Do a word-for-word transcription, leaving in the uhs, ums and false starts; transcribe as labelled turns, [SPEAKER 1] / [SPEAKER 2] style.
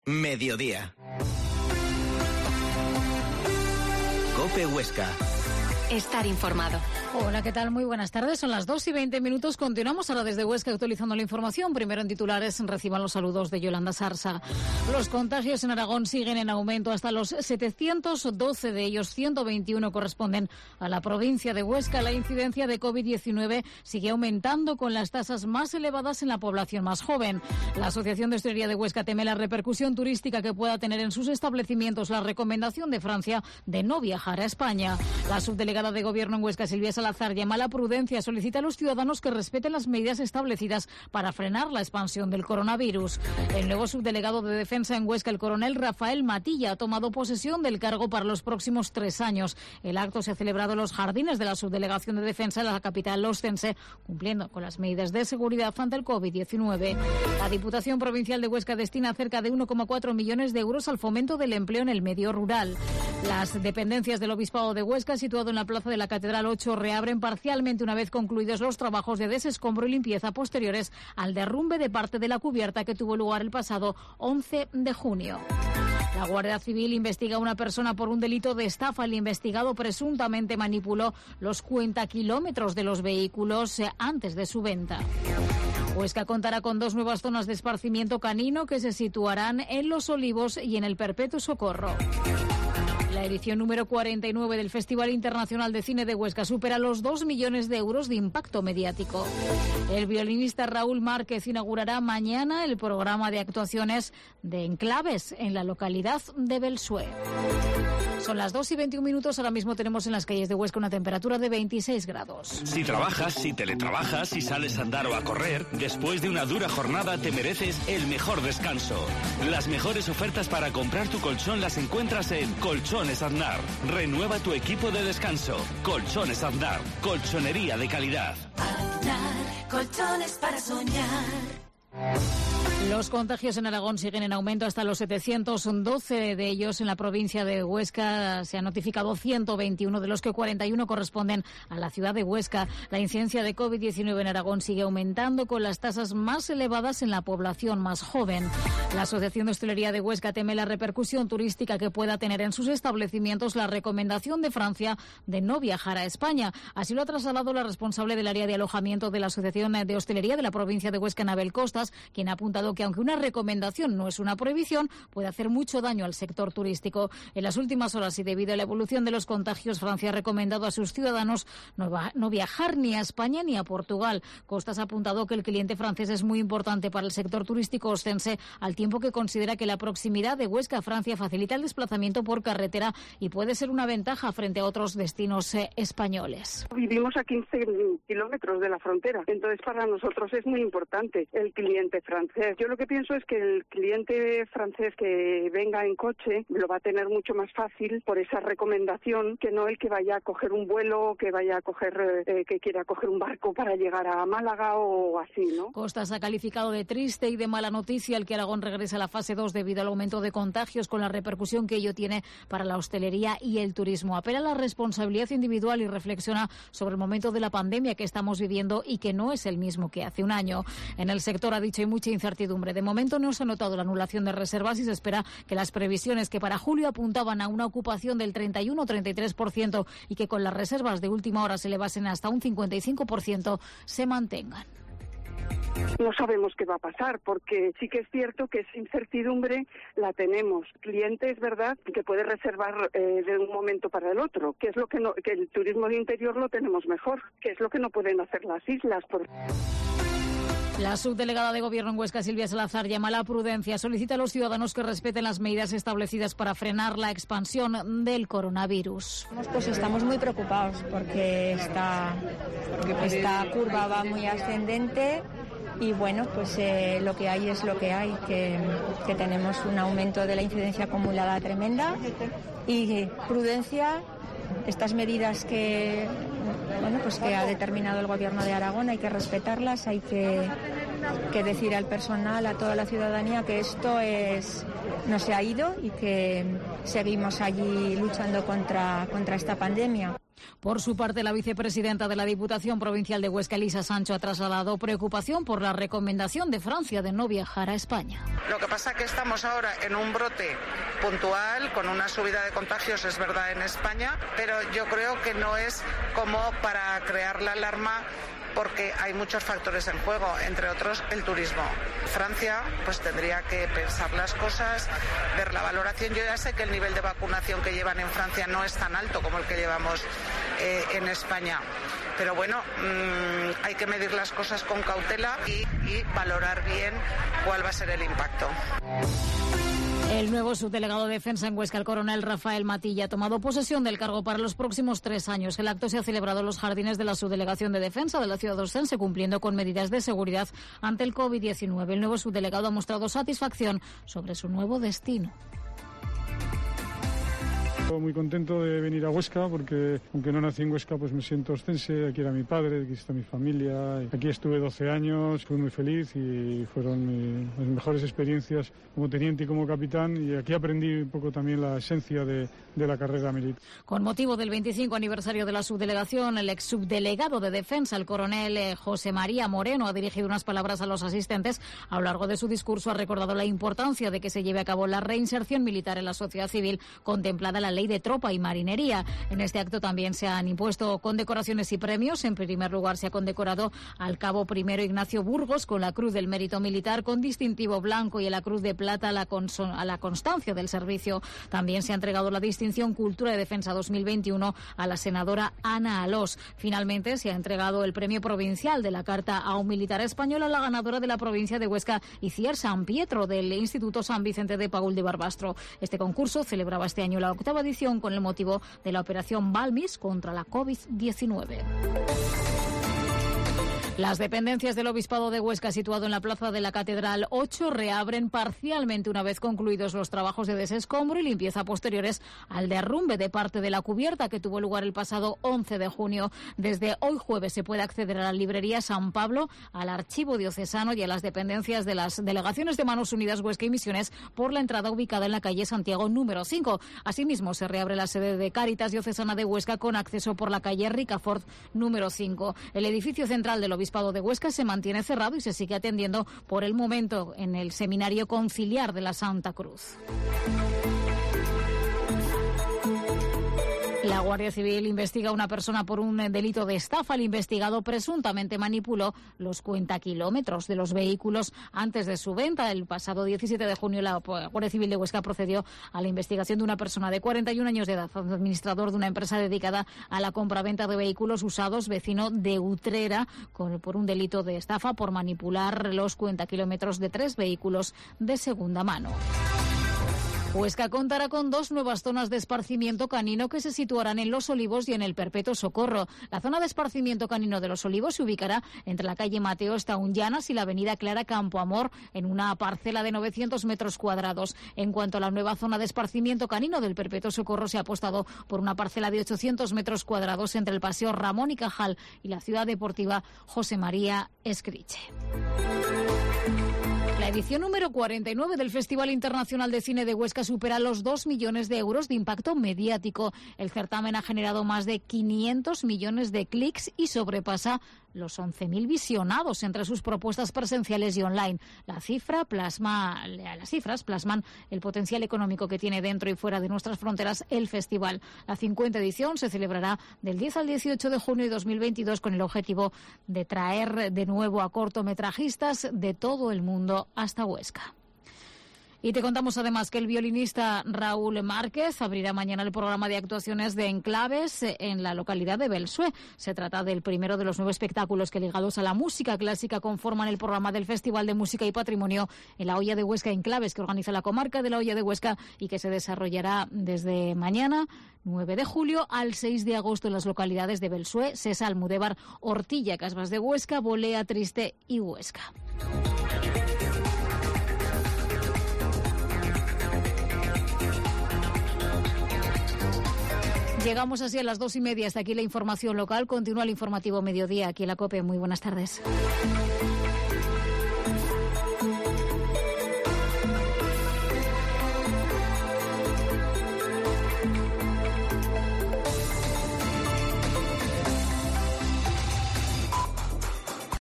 [SPEAKER 1] Mediodía. COPE Huesca.
[SPEAKER 2] Estar informado.
[SPEAKER 3] Hola, ¿qué tal? Muy buenas tardes. Son las dos y veinte minutos. Continuamos ahora desde Huesca actualizando la información. Primero en titulares, reciban los saludos de Yolanda Sarsa. Los contagios en Aragón siguen en aumento. Hasta los setecientos doce de ellos, ciento veintiuno corresponden a la provincia de Huesca. La incidencia de COVID diecinueve sigue aumentando con las tasas más elevadas en la población más joven. La Asociación de Hostelería de Huesca teme la repercusión turística que pueda tener en sus establecimientos la recomendación de Francia de no viajar a España. La subdelegada de Gobierno en Huesca, Silvia Salazar, llama a la prudencia, solicita a los ciudadanos que respeten las medidas establecidas para frenar la expansión del coronavirus. El nuevo subdelegado de Defensa en Huesca, el coronel Rafael Matilla, ha tomado posesión del cargo para los próximos tres años. El acto se ha celebrado en los jardines de la Subdelegación de Defensa de la capital ostense, cumpliendo con las medidas de seguridad ante el COVID diecinueve. La Diputación Provincial de Huesca destina cerca de uno coma cuatro millones de euros al fomento del empleo en el medio rural. Las dependencias del Obispado de Huesca, situado en la plaza de la Catedral ocho, reabren parcialmente una vez concluidos los trabajos de desescombro y limpieza posteriores al derrumbe de parte de la cubierta que tuvo lugar el pasado once de junio. La Guardia Civil investiga a una persona por un delito de estafa. El investigado presuntamente manipuló los cuentakilómetros de los vehículos antes de su venta. Huesca contará con dos nuevas zonas de esparcimiento canino que se situarán en Los Olivos y en el Perpetuo Socorro. La edición número cuarenta y nueve del Festival Internacional de Cine de Huesca supera los dos millones de euros de impacto mediático. El violinista Raúl Márquez inaugurará mañana el programa de actuaciones de Enclaves en la localidad de Belsué. Son las dos y veintiún minutos. Ahora mismo tenemos en las calles de Huesca una temperatura de veintiséis grados.
[SPEAKER 4] Si trabajas, si teletrabajas, si sales a andar o a correr, después de una dura jornada te mereces el mejor descanso. Las mejores ofertas para comprar tu colchón las encuentras en Colchones Aznar. Renueva tu equipo de descanso. Colchones Aznar. Colchonería de calidad.
[SPEAKER 2] Aznar, colchones para soñar.
[SPEAKER 3] Los contagios en Aragón siguen en aumento hasta los setecientos doce de ellos. En la provincia de Huesca se han notificado ciento veintiuno, de los que cuarenta y uno corresponden a la ciudad de Huesca. La incidencia de COVID diecinueve en Aragón sigue aumentando con las tasas más elevadas en la población más joven. La Asociación de Hostelería de Huesca teme la repercusión turística que pueda tener en sus establecimientos la recomendación de Francia de no viajar a España. Así lo ha trasladado la responsable del área de alojamiento de la Asociación de Hostelería de la provincia de Huesca, Anabel Costas, quien ha apuntado que aunque una recomendación no es una prohibición, puede hacer mucho daño al sector turístico. En las últimas horas y debido a la evolución de los contagios, Francia ha recomendado a sus ciudadanos no, va, no viajar ni a España ni a Portugal. Costas ha apuntado que el cliente francés es muy importante para el sector turístico ostense, al tiempo que considera que la proximidad de Huesca a Francia facilita el desplazamiento por carretera y puede ser una ventaja frente a otros destinos eh, españoles.
[SPEAKER 5] Vivimos a quince kilómetros de la frontera, entonces para nosotros es muy importante el cliente francés. Yo lo que pienso es que el cliente francés que venga en coche lo va a tener mucho más fácil por esa recomendación que no el que vaya a coger un vuelo, que vaya a coger, eh, que quiera coger un barco para llegar a Málaga o así, ¿no?
[SPEAKER 3] Costas ha calificado de triste y de mala noticia el que Aragón regrese a la fase dos debido al aumento de contagios, con la repercusión que ello tiene para la hostelería y el turismo. Apela a la responsabilidad individual y reflexiona sobre el momento de la pandemia que estamos viviendo y que no es el mismo que hace un año. En el sector, ha dicho, hay mucha incertidumbre. De momento no se ha notado la anulación de reservas y se espera que las previsiones que para julio apuntaban a una ocupación del treinta y uno a treinta y tres por ciento y que con las reservas de última hora se elevasen hasta un cincuenta y cinco por ciento se mantengan.
[SPEAKER 5] No sabemos qué va a pasar, porque sí que es cierto que esa incertidumbre la tenemos. Cliente es verdad que puede reservar eh, de un momento para el otro, que es lo que no, que el turismo de interior lo tenemos mejor, que es lo que no pueden hacer las islas. Por...
[SPEAKER 3] La subdelegada de Gobierno en Huesca, Silvia Salazar, llama a la prudencia, solicita a los ciudadanos que respeten las medidas establecidas para frenar la expansión del coronavirus.
[SPEAKER 6] Pues estamos muy preocupados porque esta, esta curva va muy ascendente y bueno, pues eh, lo que hay es lo que hay, que, que tenemos un aumento de la incidencia acumulada tremenda y prudencia. Estas medidas que, bueno, pues que ha determinado el Gobierno de Aragón hay que respetarlas, hay que, que decir al personal, a toda la ciudadanía que esto es no se ha ido y que seguimos allí luchando contra, contra esta pandemia.
[SPEAKER 3] Por su parte, la vicepresidenta de la Diputación Provincial de Huesca, Elisa Sancho, ha trasladado preocupación por la recomendación de Francia de no viajar a España.
[SPEAKER 7] Lo que pasa es que estamos ahora en un brote puntual, con una subida de contagios, es verdad, en España, pero yo creo que no es como para crear la alarma, porque hay muchos factores en juego, entre otros el turismo. Francia pues tendría que pensar las cosas, ver la valoración. Yo ya sé que el nivel de vacunación que llevan en Francia no es tan alto como el que llevamos eh, en España. Pero bueno, mmm, hay que medir las cosas con cautela y, y valorar bien cuál va a ser el impacto.
[SPEAKER 3] El nuevo subdelegado de Defensa en Huesca, el coronel Rafael Matilla, ha tomado posesión del cargo para los próximos tres años. El acto se ha celebrado en los jardines de la Subdelegación de Defensa de la ciudad oscense, cumpliendo con medidas de seguridad ante el COVID diecinueve. El nuevo subdelegado ha mostrado satisfacción sobre su nuevo destino.
[SPEAKER 8] Muy contento de venir a Huesca porque, aunque no nací en Huesca, pues me siento oscense. Aquí era mi padre, aquí está mi familia. Aquí estuve doce años, fui muy feliz y fueron mi, mis mejores experiencias como teniente y como capitán. Y aquí aprendí un poco también la esencia de, de la carrera militar.
[SPEAKER 3] Con motivo del veinticinco aniversario de la subdelegación, el ex subdelegado de Defensa, el coronel José María Moreno, ha dirigido unas palabras a los asistentes. A lo largo de su discurso ha recordado la importancia de que se lleve a cabo la reinserción militar en la sociedad civil contemplada en la Ley de Tropa y Marinería. En este acto también se han impuesto condecoraciones y premios. En primer lugar, se ha condecorado al cabo primero Ignacio Burgos con la Cruz del Mérito Militar con distintivo blanco y a la Cruz de Plata a la, a la constancia del servicio. También se ha entregado la distinción Cultura de Defensa dos mil veintiuno a la senadora Ana Alós. Finalmente, se ha entregado el premio provincial de la Carta a un militar español a la ganadora de la provincia de Huesca, Iciar San Pietro, del Instituto San Vicente de Paúl de Barbastro. Este concurso celebraba este año la octava edición con el motivo de la operación Balmis contra la COVID diecinueve. Las dependencias del Obispado de Huesca, situado en la Plaza de la Catedral ocho, reabren parcialmente una vez concluidos los trabajos de desescombro y limpieza posteriores al derrumbe de parte de la cubierta que tuvo lugar el pasado once de junio. Desde hoy jueves se puede acceder a la librería San Pablo, al Archivo Diocesano y a las dependencias de las delegaciones de Manos Unidas Huesca y Misiones por la entrada ubicada en la calle Santiago número cinco. Asimismo, se reabre la sede de Cáritas Diocesana de Huesca con acceso por la calle Ricafort número cinco. El edificio central del Obispado de Huesca se mantiene cerrado y se sigue atendiendo por el momento en el Seminario Conciliar de la Santa Cruz. La Guardia Civil investiga a una persona por un delito de estafa. El investigado presuntamente manipuló los cuentakilómetros de los vehículos antes de su venta. El pasado diecisiete de junio la Guardia Civil de Huesca procedió a la investigación de una persona de cuarenta y un años de edad, administrador de una empresa dedicada a la compraventa de vehículos usados, vecino de Utrera, con, por un delito de estafa por manipular los cuentakilómetros de tres vehículos de segunda mano. Huesca contará con dos nuevas zonas de esparcimiento canino que se situarán en Los Olivos y en el Perpetuo Socorro. La zona de esparcimiento canino de Los Olivos se ubicará entre la calle Mateo Estaunllanas y la avenida Clara Campoamor, en una parcela de novecientos metros cuadrados. En cuanto a la nueva zona de esparcimiento canino del Perpetuo Socorro, se ha apostado por una parcela de ochocientos metros cuadrados entre el Paseo Ramón y Cajal y la Ciudad Deportiva José María Escriche. La edición número cuarenta y nueve del Festival Internacional de Cine de Huesca supera los dos millones de euros de impacto mediático. El certamen ha generado más de quinientos millones de clics y sobrepasa los once mil visionados entre sus propuestas presenciales y online. La cifra plasma, las cifras plasman el potencial económico que tiene dentro y fuera de nuestras fronteras el festival. La cincuenta edición se celebrará del diez al dieciocho de junio de dos mil veintidós con el objetivo de traer de nuevo a cortometrajistas de todo el mundo hasta Huesca. Y te contamos además que el violinista Raúl Márquez abrirá mañana el programa de actuaciones de Enclaves en la localidad de Belsué. Se trata del primero de los nueve espectáculos que, ligados a la música clásica, conforman el programa del Festival de Música y Patrimonio en la Hoya de Huesca Enclaves, que organiza la comarca de la Hoya de Huesca y que se desarrollará desde mañana, nueve de julio, al seis de agosto en las localidades de Belsué, Sesa, Almudévar, Ortilla, Casbas de Huesca, Bolea, Triste y Huesca. Llegamos así a las dos y media. Hasta aquí la información local. Continúa el informativo mediodía aquí en la COPE. Muy buenas tardes.